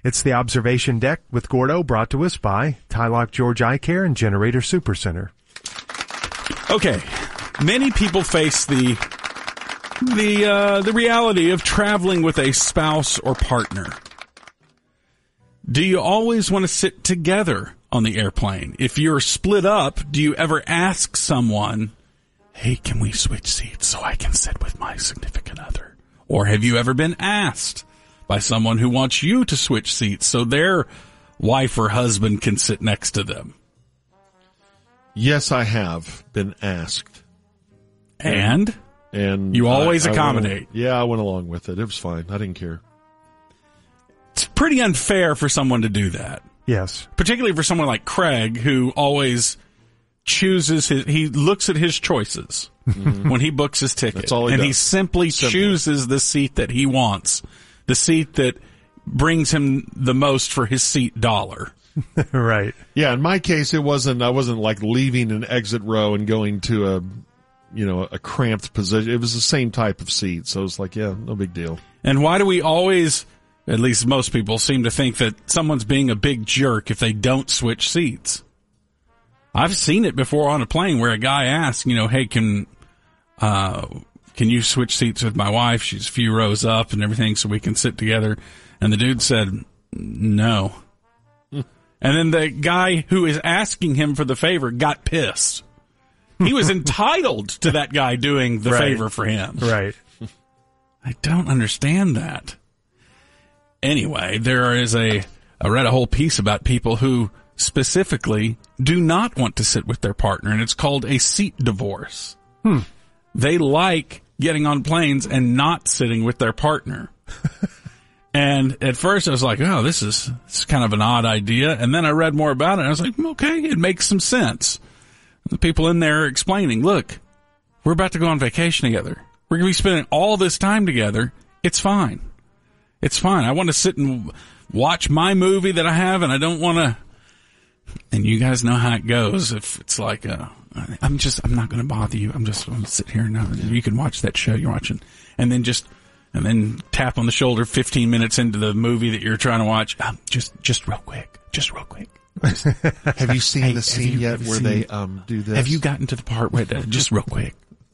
It's the Observation Deck with Gordo, brought to us by Tylock George Eye Care and Generator Supercenter. Okay, many people face the reality of traveling with a spouse or partner. Do you always want to sit together on the airplane? If you're split up, do you ever ask someone, hey, can we switch seats so I can sit with my significant other? Or have you ever been asked by someone who wants you to switch seats so their wife or husband can sit next to them? Yes, I have been asked. And you always accommodate. I went along with it. It was fine. I didn't care. It's pretty unfair for someone to do that. Yes. Particularly for someone like Craig, who always chooses he looks at his choices when he books his ticket. That's all he and does. he simply chooses the seat that he wants, the seat that brings him the most for his seat dollar. Right. Yeah, in my case, I wasn't like leaving an exit row and going to a cramped position. It was the same type of seat. So it was like, yeah, no big deal. And why do we always, at least most people, seem to think that someone's being a big jerk if they don't switch seats? I've seen it before on a plane where a guy asks, hey, can you switch seats with my wife? She's a few rows up and everything so we can sit together. And the dude said, no. And then the guy who is asking him for the favor got pissed. He was entitled to that guy doing the favor for him. Right. I don't understand that. Anyway, I read a whole piece about people who specifically do not want to sit with their partner, and it's called a seat divorce. They like getting on planes and not sitting with their partner. And at first I was like, oh, this is kind of an odd idea. And then I read more about it and I was like, okay, it makes some sense. The people in there are explaining, look, we're about to go on vacation together. We're going to be spending all this time together. It's fine. It's fine. I want to sit and watch my movie that I have, and I don't want to. And you guys know how it goes. If it's like, I'm not going to bother you. I'm just going to sit here and you can watch that show you're watching. And then tap on the shoulder 15 minutes into the movie that you're trying to watch. Just real quick. Have you seen the scene yet where they do this? Have you gotten to the part where just real quick?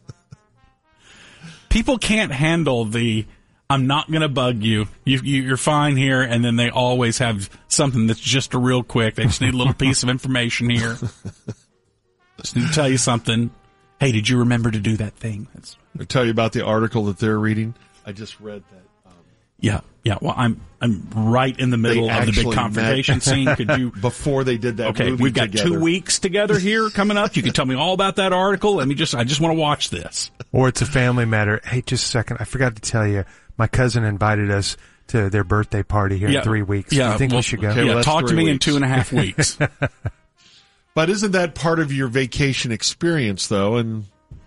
People can't handle I'm not going to bug you. You're fine here. And then they always have something that's just a real quick. They just need a little piece of information here. Just need to tell you something. Hey, did you remember to do that thing? I'll tell you about the article that they're reading. I just read that. Yeah. Well, I'm right in the middle of the big confrontation scene. Could you before they did that? Okay, movie we've got together. 2 weeks together here coming up. You can tell me all about that article. I just want to watch this. Or it's a family matter. Hey, just a second. I forgot to tell you, my cousin invited us to their birthday party here in 3 weeks. Yeah, Do you think we should go? Okay, well, talk to me weeks. in 2.5 weeks. But isn't that part of your vacation experience, though, and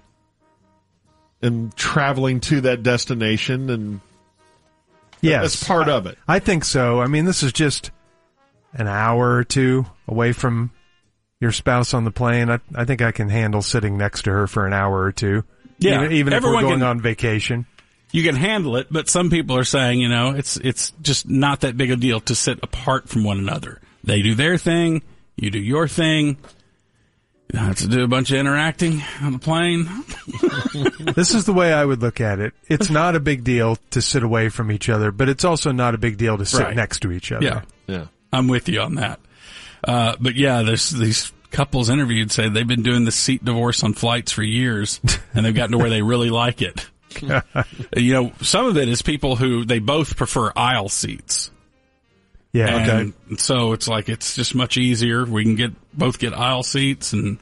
traveling to that destination? And yes, that's part of it. I think so. I mean, this is just an hour or two away from your spouse on the plane. I think I can handle sitting next to her for an hour or two. Yeah, even if we're everyone going can- on vacation. You can handle it, but some people are saying, it's just not that big a deal to sit apart from one another. They do their thing, you do your thing. You don't have to do a bunch of interacting on the plane. This is the way I would look at it. It's not a big deal to sit away from each other, but it's also not a big deal to sit Right. next to each other. Yeah. I'm with you on that. But yeah, there's these couples interviewed say they've been doing the seat divorce on flights for years, and they've gotten to where they really like it. Some of it is people who they both prefer aisle seats. Yeah. And so it's like, it's just much easier. We can both get aisle seats, and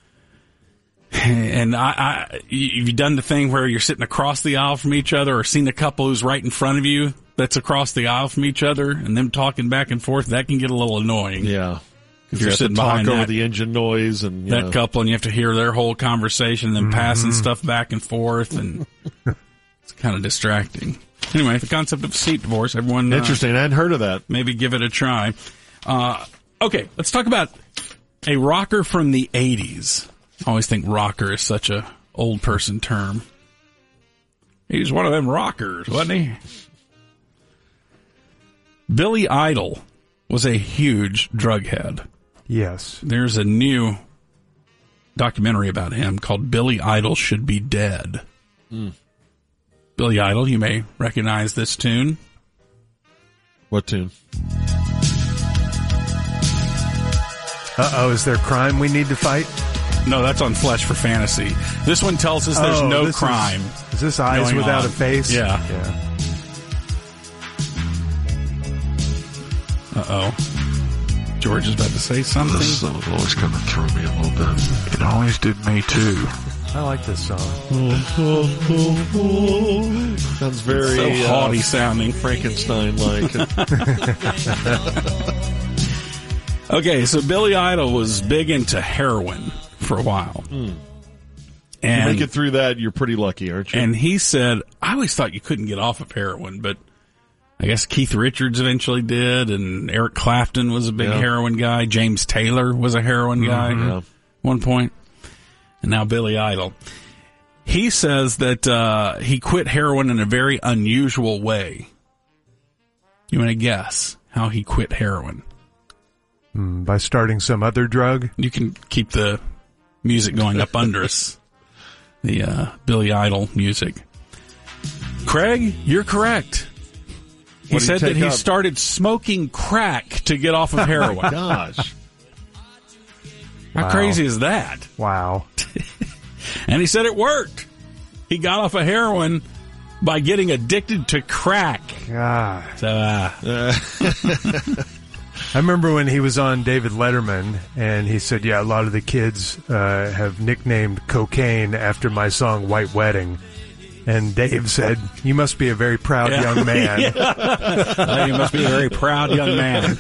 you've done the thing where you're sitting across the aisle from each other, or seen a couple who's right in front of you that's across the aisle from each other, and them talking back and forth. That can get a little annoying. Yeah. If You're you're sitting sitting behind over that, the engine noise and that couple, and you have to hear their whole conversation, and then passing stuff back and forth, and it's kind of distracting. Anyway, the concept of seat divorce, everyone interesting. I hadn't heard of that. maybe give it a try. Okay, let's talk about a rocker from the 80s. I always think rocker is such a old person term. He's one of them rockers, wasn't he? Billy Idol was a huge drug head. Yes. There's a new documentary about him called Billy Idol Should Be Dead. Billy Idol, you may recognize this tune. What tune? Uh-oh, is there crime we need to fight? No, that's on Flesh for Fantasy. This one tells us there's no crime. Is this Eyes going Without on. a Face? Yeah. Yeah. Uh-oh. George is about to say something. This song always kind of threw me a little bit. It always did me too. I like this song. Sounds very So haughty sounding. Frankenstein-like. Okay, so Billy Idol was big into heroin for a while. You And, make it through that, you're pretty lucky, aren't you? and he said, I always thought you couldn't get off of heroin, but I guess Keith Richards eventually did, and Eric Clapton was a big heroin guy. James Taylor was a heroin guy at one point. And now Billy Idol. He says that he quit heroin in a very unusual way. You want to guess how he quit heroin? By starting some other drug? You can keep the music going up under us. The Billy Idol music. Craig, you're correct. He What did he said that take he up? started smoking crack to get off of heroin. Gosh. How Wow. crazy is that? Wow. And he said it worked. He got off of heroin by getting addicted to crack. God. So, I remember when he was on David Letterman, and he said, yeah, a lot of the kids have nicknamed cocaine after my song White Wedding. And Dave said, you must be a very proud young man. you must be a very proud young man.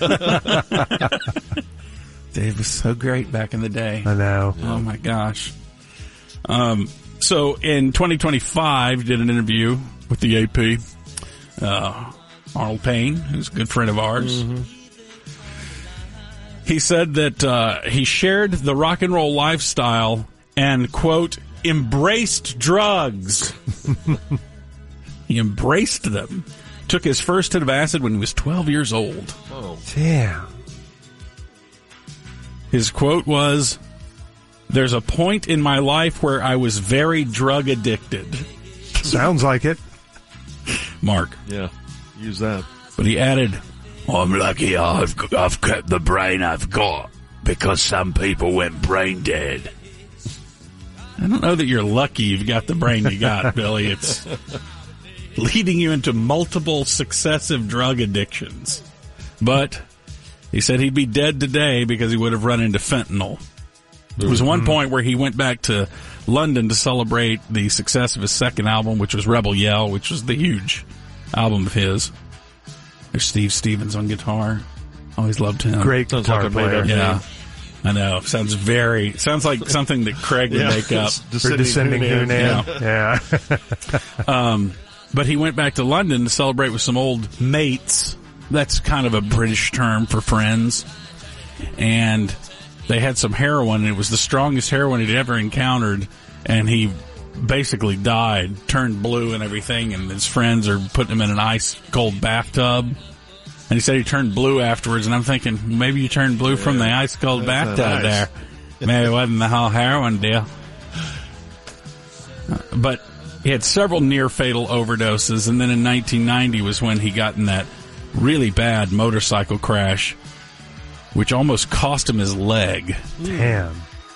Dave was so great back in the day. I know. Oh my gosh. So in 2025, did an interview with the AP. Arnold Payne, who's a good friend of ours. He said that he shared the rock and roll lifestyle and, quote, embraced drugs. He embraced them. Took his first hit of acid when he was 12 years old. Damn. His quote was, "There's a point in my life where I was very drug addicted." Sounds like it. Mark. Yeah. Use that. But he added, I'm lucky I've kept the brain I've got because some people went brain dead. I don't know that you're lucky you've got the brain you got, Billy. It's leading you into multiple successive drug addictions. But he said he'd be dead today because he would have run into fentanyl. There was one point where he went back to London to celebrate the success of his second album, which was Rebel Yell, which was the huge album of his. There's Steve Stevens on guitar. Always loved him. Great Sounds guitar like a made-up player. name. Yeah. I know. Sounds like something that Craig would make up. For Descending Hunan. Yeah. But he went back to London to celebrate with some old mates. That's kind of a British term for friends. And they had some heroin, and it was the strongest heroin he'd ever encountered, and he basically died, turned blue and everything, and his friends are putting him in an ice-cold bathtub. And he said he turned blue afterwards, and I'm thinking, maybe you turned blue from the ice-cold bathtub nice. there. Maybe it wasn't the whole heroin deal. But he had several near-fatal overdoses, and then in 1990 was when he got in that really bad motorcycle crash, which almost cost him his leg. Damn.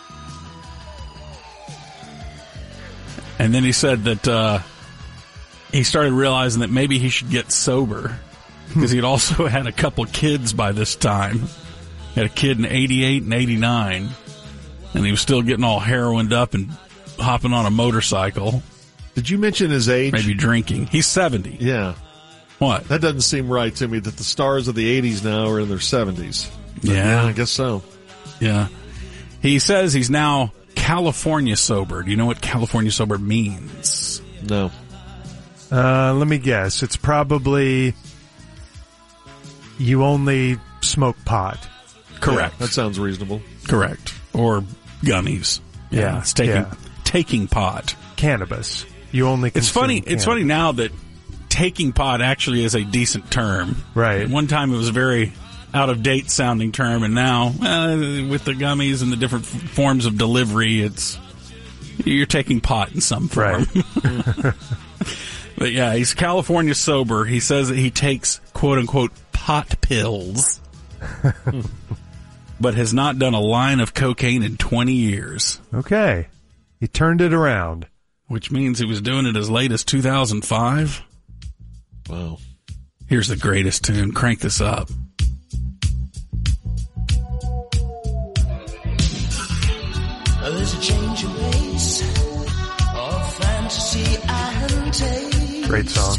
And then he said that he started realizing that maybe he should get sober, because he'd also had a couple kids by this time. He had a kid in 88 and 89, and he was still getting all heroined up and hopping on a motorcycle, Did you mention his age? maybe drinking. He's 70. Yeah. What? That doesn't seem right to me that the stars of the 80s now are in their 70s. But Yeah. I guess so. Yeah. He says he's now California sober. Do you know what California sober means? No. Let me guess. It's probably you only smoke pot. Correct. Yeah, that sounds reasonable. Correct. Or gummies. Yeah, It's taking pot. Cannabis. You only It's consume funny. It's funny cannabis. now that taking pot actually is a decent term. Right. At one time it was a very out-of-date sounding term, and now, with the gummies and the different forms of delivery, you're taking pot in some form. Right. But yeah, he's California sober. He says that he takes quote-unquote pot pills, but has not done a line of cocaine in 20 years. Okay. He turned it around. Which means he was doing it as late as 2005. Wow. Here's the greatest tune. Crank this up. There's a change in pace of fantasy and taste. Great song.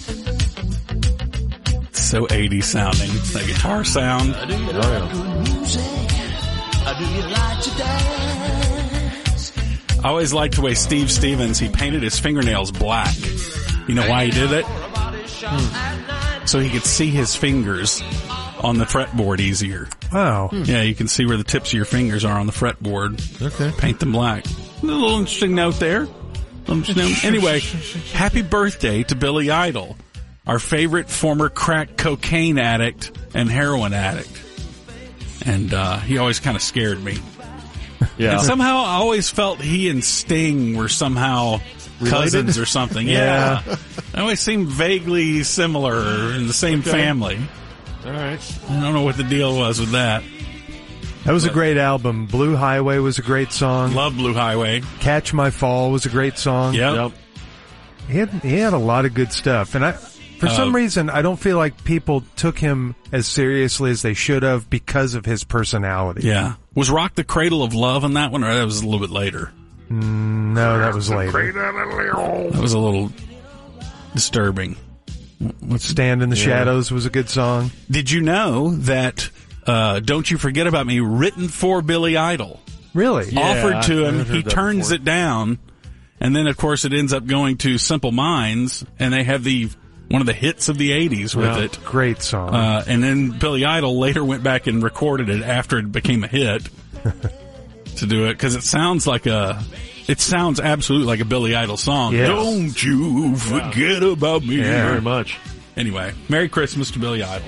So 80s sounding. That guitar sound. Do you like good music? Do you like to dance? I always liked the way Steve Stevens, he painted his fingernails black. You know why he did it? So he could see his fingers on the fretboard easier. Wow. Yeah, you can see where the tips of your fingers are on the fretboard. Okay. Paint them black. A little interesting note there. Anyway, happy birthday to Billy Idol, our favorite former crack cocaine addict and heroin addict. And he always kind of scared me. Yeah. And somehow I always felt he and Sting were somehow cousins or something. Yeah. They always seemed vaguely similar in the same family. All right. I don't know what the deal was with that. That was a great album. Blue Highway was a great song. Love Blue Highway. Catch My Fall was a great song. Yep. He had a lot of good stuff. And for some reason, I don't feel like people took him as seriously as they should have because of his personality. Yeah. Was Rock the Cradle of Love on that one, or that was a little bit later? No, that was later. That was a little disturbing. Stand in the Shadows was a good song. Did you know that Don't You Forget About Me, written for Billy Idol, Really? offered to him, I've heard he that turns before. it down, and then, of course, it ends up going to Simple Minds, and they have one of the hits of the 80s with it. Great song. And then Billy Idol later went back and recorded it after it became a hit to do it, because it sounds absolutely like a Billy Idol song. Yes. Don't you forget about me. Yeah. Very much. Anyway, Merry Christmas to Billy Idol.